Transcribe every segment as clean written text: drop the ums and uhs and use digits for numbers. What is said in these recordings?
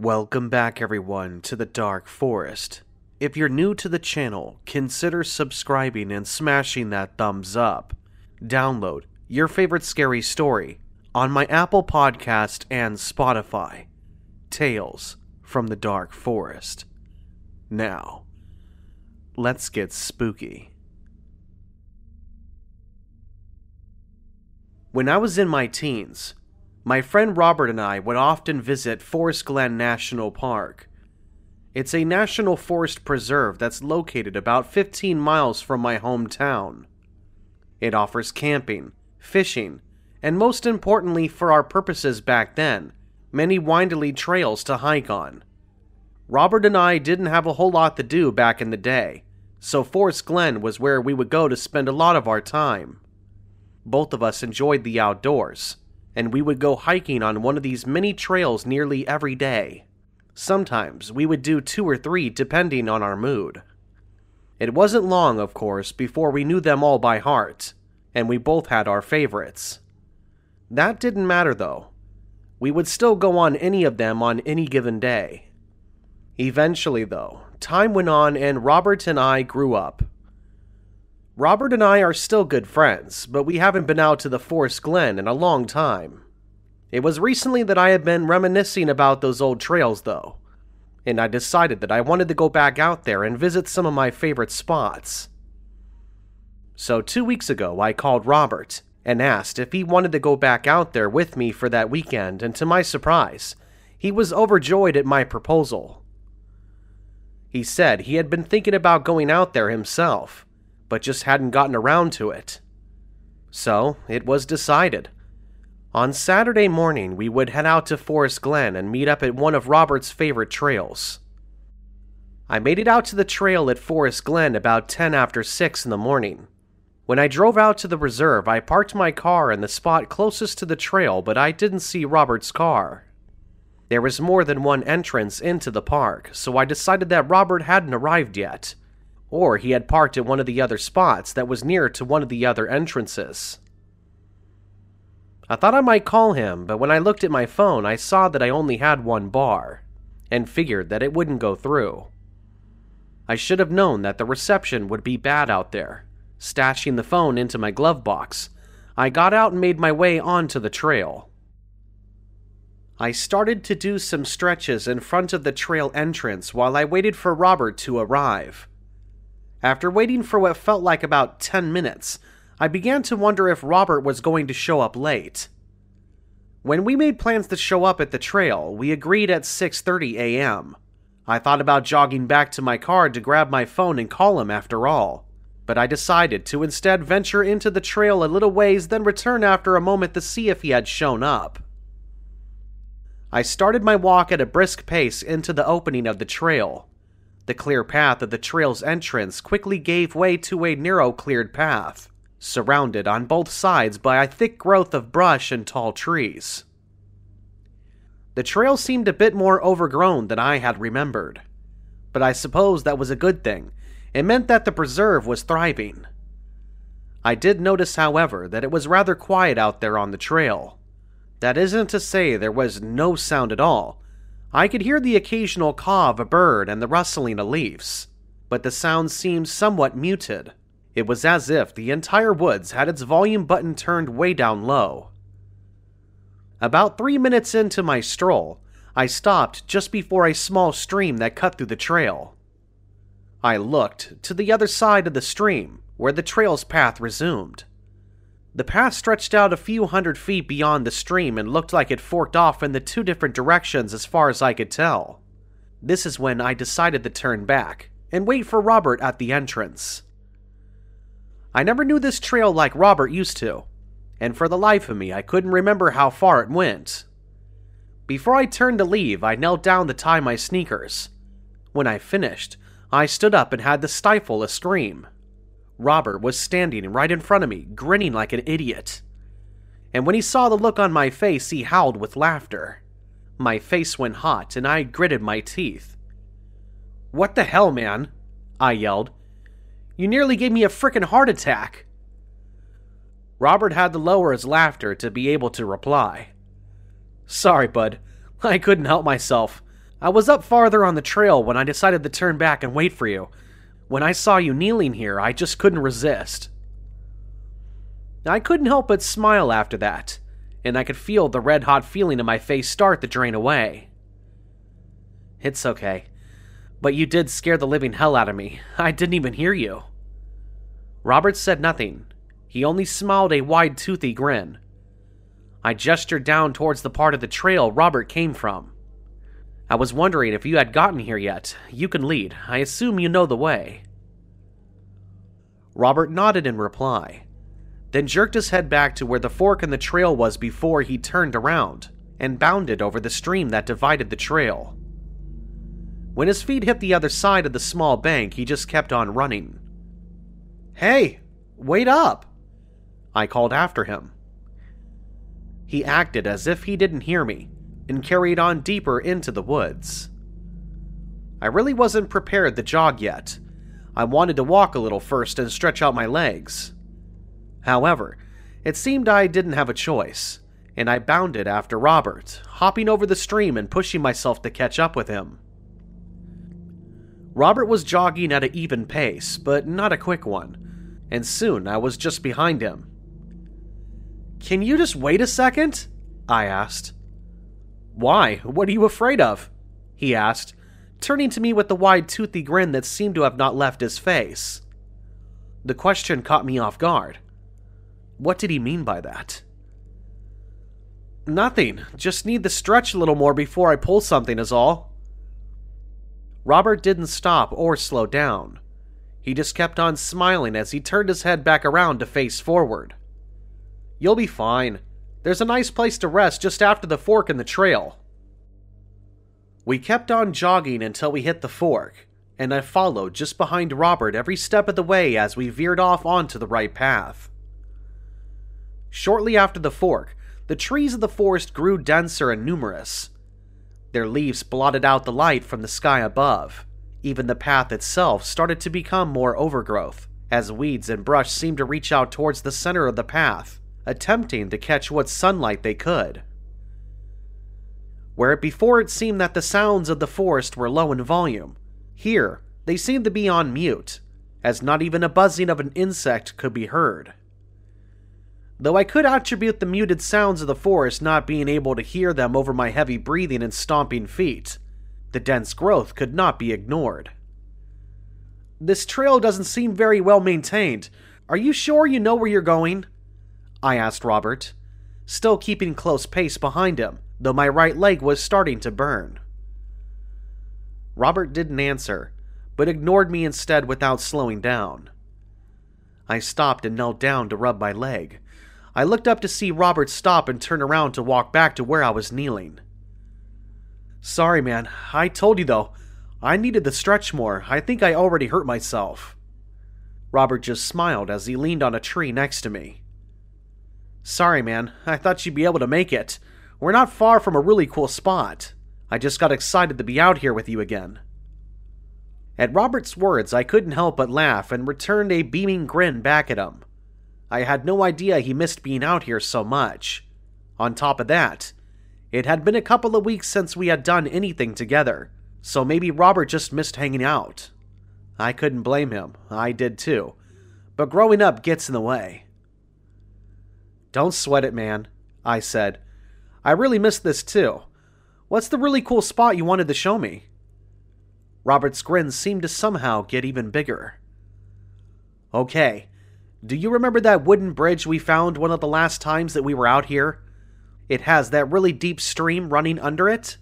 Welcome back everyone to the Dark Forest. If you're new to the channel, consider subscribing and smashing that thumbs up. Download your favorite scary story on my Apple Podcast and Spotify. Tales from the Dark Forest. Now, let's get spooky. When I was in my teens, my friend Robert and I would often visit Forest Glen National Park. It's a national forest preserve that's located about 15 miles from my hometown. It offers camping, fishing, and most importantly for our purposes back then, many winding trails to hike on. Robert and I didn't have a whole lot to do back in the day, so Forest Glen was where we would go to spend a lot of our time. Both of us enjoyed the outdoors, and we would go hiking on one of these many trails nearly every day. Sometimes we would do 2 or 3 depending on our mood. It wasn't long, of course, before we knew them all by heart, and we both had our favorites. That didn't matter though. We would still go on any of them on any given day. Eventually though, time went on and Robert and I grew up. Robert and I are still good friends, but we haven't been out to the Forest Glen in a long time. It was recently that I had been reminiscing about those old trails though, and I decided that I wanted to go back out there and visit some of my favorite spots. So 2 weeks ago I called Robert and asked if he wanted to go back out there with me for that weekend, and to my surprise, he was overjoyed at my proposal. He said he had been thinking about going out there himself, but just hadn't gotten around to it. So, it was decided. On Saturday morning, we would head out to Forest Glen and meet up at one of Robert's favorite trails. I made it out to the trail at Forest Glen about 10 after 6 in the morning. When I drove out to the reserve, I parked my car in the spot closest to the trail, but I didn't see Robert's car. There was more than one entrance into the park, so I decided that Robert hadn't arrived yet, or he had parked at one of the other spots that was near to one of the other entrances. I thought I might call him, but when I looked at my phone, I saw that I only had one bar, and figured that it wouldn't go through. I should have known that the reception would be bad out there. Stashing the phone into my glove box, I got out and made my way onto the trail. I started to do some stretches in front of the trail entrance while I waited for Robert to arrive. After waiting for what felt like about 10 minutes, I began to wonder if Robert was going to show up late. When we made plans to show up at the trail, we agreed at 6:30 a.m. I thought about jogging back to my car to grab my phone and call him after all, but I decided to instead venture into the trail a little ways, then return after a moment to see if he had shown up. I started my walk at a brisk pace into the opening of the trail. The clear path of the trail's entrance quickly gave way to a narrow cleared path, surrounded on both sides by a thick growth of brush and tall trees. The trail seemed a bit more overgrown than I had remembered, but I suppose that was a good thing. It meant that the preserve was thriving. I did notice, however, that it was rather quiet out there on the trail. That isn't to say there was no sound at all. I could hear the occasional caw of a bird and the rustling of leaves, but the sound seemed somewhat muted. It was as if the entire woods had its volume button turned way down low. About 3 minutes into my stroll, I stopped just before a small stream that cut through the trail. I looked to the other side of the stream, where the trail's path resumed. The path stretched out a few hundred feet beyond the stream and looked like it forked off in the 2 different directions as far as I could tell. This is when I decided to turn back and wait for Robert at the entrance. I never knew this trail like Robert used to, and for the life of me I couldn't remember how far it went. Before I turned to leave, I knelt down to tie my sneakers. When I finished, I stood up and had to stifle a scream. Robert was standing right in front of me, grinning like an idiot. And when he saw the look on my face, he howled with laughter. My face went hot, and I gritted my teeth. "What the hell, man?" I yelled. "You nearly gave me a frickin' heart attack." Robert had to lower his laughter to be able to reply. "Sorry, bud. I couldn't help myself. I was up farther on the trail when I decided to turn back and wait for you. When I saw you kneeling here, I just couldn't resist." I couldn't help but smile after that, and I could feel the red-hot feeling in my face start to drain away. "It's okay, but you did scare the living hell out of me. I didn't even hear you." Robert said nothing. He only smiled a wide, toothy grin. I gestured down towards the part of the trail Robert came from. "I was wondering if you had gotten here yet. You can lead. I assume you know the way." Robert nodded in reply, then jerked his head back to where the fork in the trail was before he turned around and bounded over the stream that divided the trail. When his feet hit the other side of the small bank, he just kept on running. "Hey, wait up!" I called after him. He acted as if he didn't hear me and carried on deeper into the woods. I really wasn't prepared to jog yet. I wanted to walk a little first and stretch out my legs. However, it seemed I didn't have a choice, and I bounded after Robert, hopping over the stream and pushing myself to catch up with him. Robert was jogging at an even pace, but not a quick one, and soon I was just behind him. "Can you just wait a second?" I asked. "Why? What are you afraid of?" he asked, turning to me with the wide, toothy grin that seemed to have not left his face. The question caught me off guard. What did he mean by that? "Nothing. Just need to stretch a little more before I pull something is all." Robert didn't stop or slow down. He just kept on smiling as he turned his head back around to face forward. "You'll be fine. There's a nice place to rest just after the fork in the trail." We kept on jogging until we hit the fork, and I followed just behind Robert every step of the way as we veered off onto the right path. Shortly after the fork, the trees of the forest grew denser and numerous. Their leaves blotted out the light from the sky above. Even the path itself started to become more overgrowth, as weeds and brush seemed to reach out towards the center of the path, attempting to catch what sunlight they could. Where before it seemed that the sounds of the forest were low in volume, here they seemed to be on mute, as not even a buzzing of an insect could be heard. Though I could attribute the muted sounds of the forest not being able to hear them over my heavy breathing and stomping feet, the dense growth could not be ignored. "This trail doesn't seem very well maintained. Are you sure you know where you're going?" I asked Robert, still keeping close pace behind him, though my right leg was starting to burn. Robert didn't answer, but ignored me instead without slowing down. I stopped and knelt down to rub my leg. I looked up to see Robert stop and turn around to walk back to where I was kneeling. "Sorry, man. I told you, though. I needed to stretch more. I think I already hurt myself." Robert just smiled as he leaned on a tree next to me. "Sorry, man. I thought you'd be able to make it. We're not far from a really cool spot. I just got excited to be out here with you again." At Robert's words, I couldn't help but laugh and returned a beaming grin back at him. I had no idea he missed being out here so much. On top of that, it had been a couple of weeks since we had done anything together, so maybe Robert just missed hanging out. I couldn't blame him. I did too. But growing up gets in the way. "Don't sweat it, man," I said. "I really missed this too. What's the really cool spot you wanted to show me?" Robert's grin seemed to somehow get even bigger. "Okay. Do you remember that wooden bridge we found one of the last times that we were out here? It has that really deep stream running under it."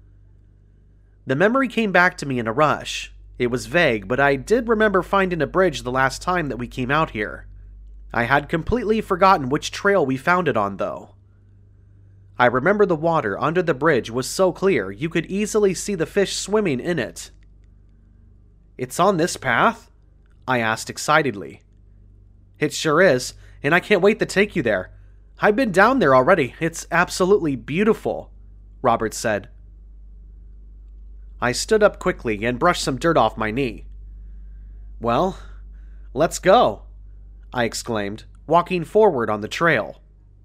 The memory came back to me in a rush. It was vague, but I did remember finding a bridge the last time that we came out here. I had completely forgotten which trail we found it on, though. I remember the water under the bridge was so clear you could easily see the fish swimming in it. "It's on this path?" I asked excitedly. "It sure is, and I can't wait to take you there. I've been down there already. It's absolutely beautiful," Robert said. I stood up quickly and brushed some dirt off my knee. "Well, let's go," I exclaimed, walking forward on the trail.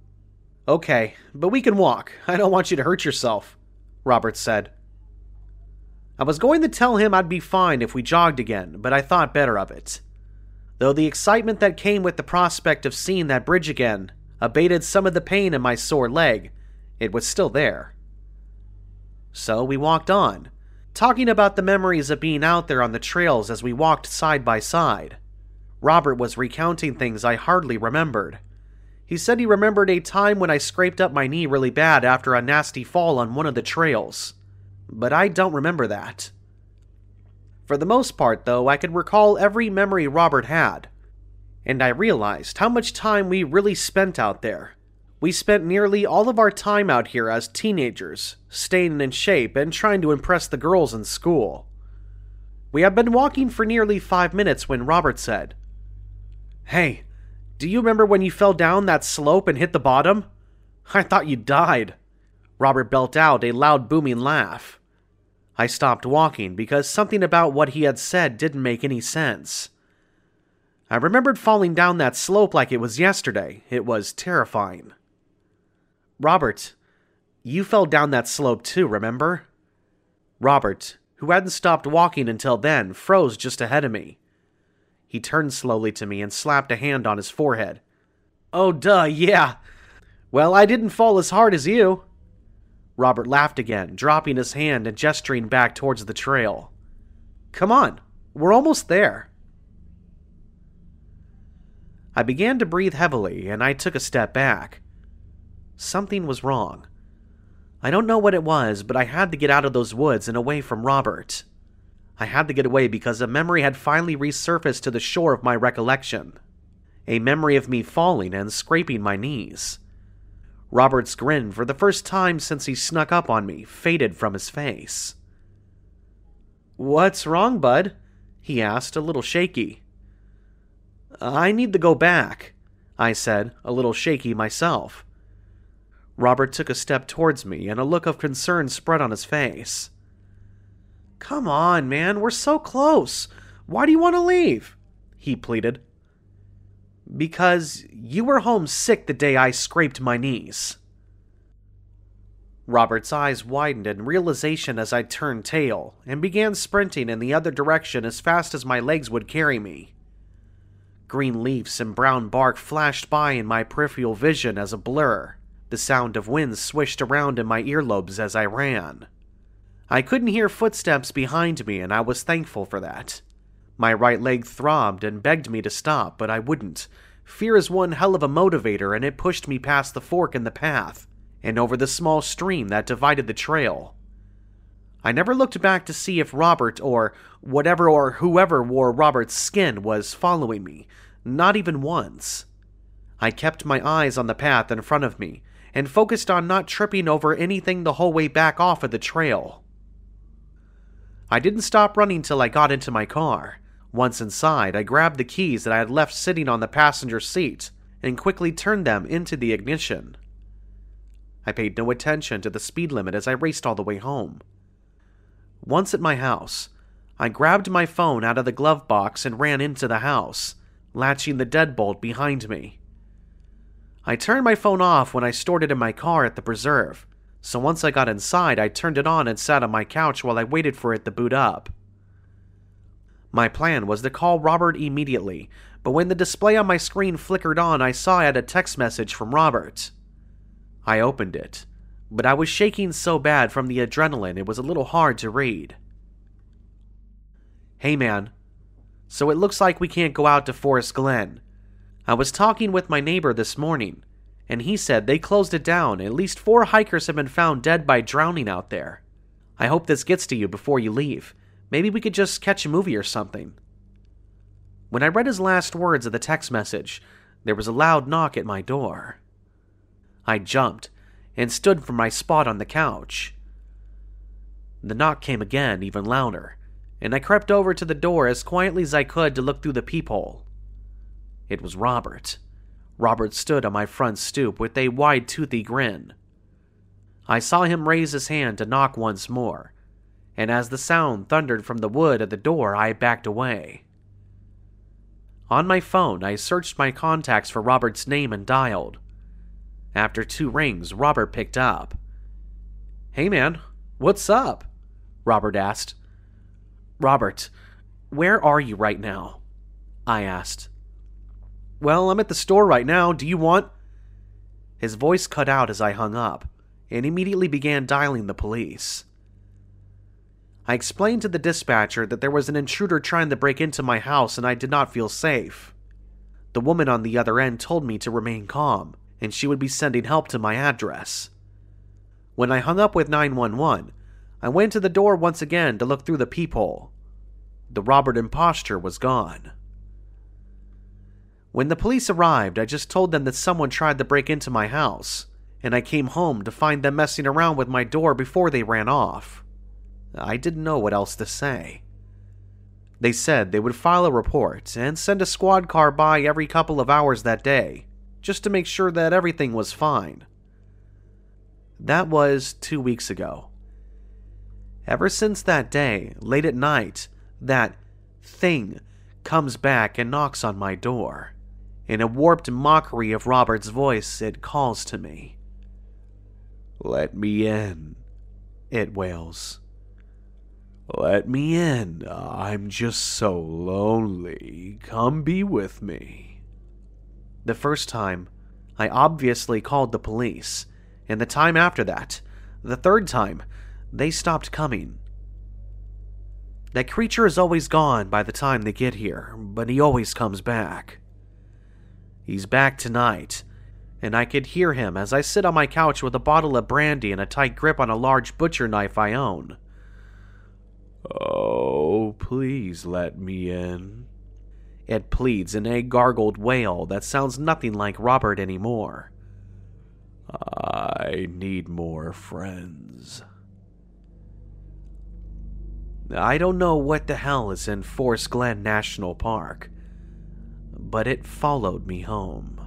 "Okay, but we can walk. I don't want you to hurt yourself," Robert said. I was going to tell him I'd be fine if we jogged again, but I thought better of it. Though the excitement that came with the prospect of seeing that bridge again abated some of the pain in my sore leg, it was still there. So we walked on, talking about the memories of being out there on the trails as we walked side by side. Robert was recounting things I hardly remembered. He said he remembered a time when I scraped up my knee really bad after a nasty fall on one of the trails, but I don't remember that. For the most part, though, I could recall every memory Robert had, and I realized how much time we really spent out there. We spent nearly all of our time out here as teenagers, staying in shape and trying to impress the girls in school. We had been walking for nearly 5 minutes when Robert said, "Hey, do you remember when you fell down that slope and hit the bottom? I thought you died." Robert belted out a loud booming laugh. I stopped walking because something about what he had said didn't make any sense. I remembered falling down that slope like it was yesterday. It was terrifying. "Robert, you fell down that slope too, remember?" Robert, who hadn't stopped walking until then, froze just ahead of me. He turned slowly to me and slapped a hand on his forehead. "Oh, duh, yeah. Well, I didn't fall as hard as you." Robert laughed again, dropping his hand and gesturing back towards the trail. "Come on, we're almost there." I began to breathe heavily, and I took a step back. Something was wrong. I don't know what it was, but I had to get out of those woods and away from Robert. I had to get away because a memory had finally resurfaced to the shore of my recollection. A memory of me falling and scraping my knees. Robert's grin, for the first time since he snuck up on me, faded from his face. "What's wrong, bud?" he asked, a little shaky. "I need to go back," I said, a little shaky myself. Robert took a step towards me, and a look of concern spread on his face. "Come on, man, we're so close. Why do you want to leave?" he pleaded. "Because you were home sick the day I scraped my knees." Robert's eyes widened in realization as I turned tail and began sprinting in the other direction as fast as my legs would carry me. Green leaves and brown bark flashed by in my peripheral vision as a blur. The sound of wind swished around in my earlobes as I ran. I couldn't hear footsteps behind me, and I was thankful for that. My right leg throbbed and begged me to stop, but I wouldn't. Fear is one hell of a motivator, and it pushed me past the fork in the path and over the small stream that divided the trail. I never looked back to see if Robert or whatever or whoever wore Robert's skin was following me, not even once. I kept my eyes on the path in front of me and focused on not tripping over anything the whole way back off of the trail. I didn't stop running till I got into my car. Once inside, I grabbed the keys that I had left sitting on the passenger seat and quickly turned them into the ignition. I paid no attention to the speed limit as I raced all the way home. Once at my house, I grabbed my phone out of the glove box and ran into the house, latching the deadbolt behind me. I turned my phone off when I stored it in my car at the preserve, so once I got inside, I turned it on and sat on my couch while I waited for it to boot up. My plan was to call Robert immediately, but when the display on my screen flickered on, I saw I had a text message from Robert. I opened it, but I was shaking so bad from the adrenaline it was a little hard to read. "Hey man, so it looks like we can't go out to Forest Glen. I was talking with my neighbor this morning, and he said they closed it down. At least 4 hikers have been found dead by drowning out there. I hope this gets to you before you leave. Maybe we could just catch a movie or something." When I read his last words of the text message, there was a loud knock at my door. I jumped and stood from my spot on the couch. The knock came again, even louder, and I crept over to the door as quietly as I could to look through the peephole. It was Robert. Robert stood on my front stoop with a wide-toothy grin. I saw him raise his hand to knock once more, and as the sound thundered from the wood at the door, I backed away. On my phone, I searched my contacts for Robert's name and dialed. After 2 rings, Robert picked up. "Hey man, what's up?" Robert asked. "Robert, where are you right now?" I asked. "Well, I'm at the store right now. Do you want—" His voice cut out as I hung up, and immediately began dialing the police. I explained to the dispatcher that there was an intruder trying to break into my house and I did not feel safe. The woman on the other end told me to remain calm, and she would be sending help to my address. When I hung up with 911, I went to the door once again to look through the peephole. The Robert imposter was gone. When the police arrived, I just told them that someone tried to break into my house, and I came home to find them messing around with my door before they ran off. I didn't know what else to say. They said they would file a report and send a squad car by every couple of hours that day, just to make sure that everything was fine. That was 2 weeks ago. Ever since that day, late at night, that thing comes back and knocks on my door. In a warped mockery of Robert's voice, it calls to me. "Let me in," it wails. "Let me in. I'm just so lonely. Come be with me." The first time, I obviously called the police, and the time after that, the third time, they stopped coming. That creature is always gone by the time they get here, but he always comes back. He's back tonight, and I could hear him as I sit on my couch with a bottle of brandy and a tight grip on a large butcher knife I own. "Oh, please let me in," it pleads in a gargled wail that sounds nothing like Robert anymore. "I need more friends." I don't know what the hell is in Forest Glen National Park, but it followed me home.